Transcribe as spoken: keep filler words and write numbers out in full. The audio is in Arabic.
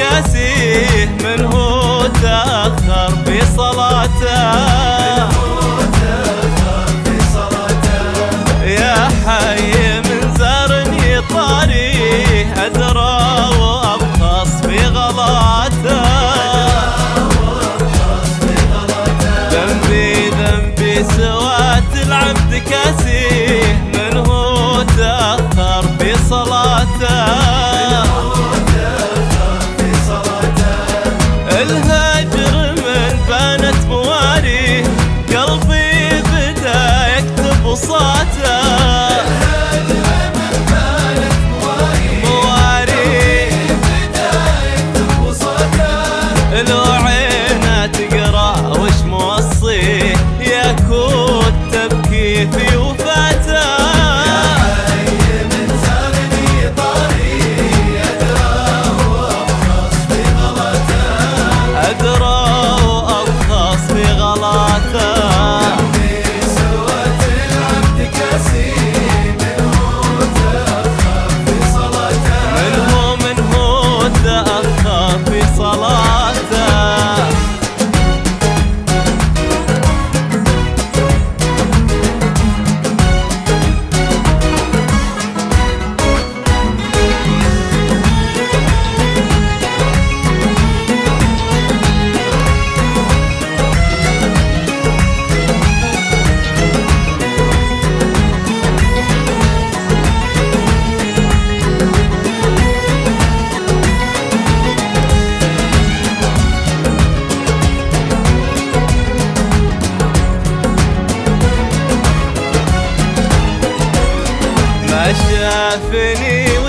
تكاسيه من هو تأخر في صلاته يا حي من زارني طاريه أدرى وأبخص في غلاته ذنبي ذنبي سوات العبد كاسيه من هو تأخر في صلاته الهجر من بانت مواريه قلبي بدا يكتب وصاته الهجر من بانت مواريه مواريه بدا يكتب وصاته لو عينه تقرا وش موصيه يا كوت تبكي في وفاته شافني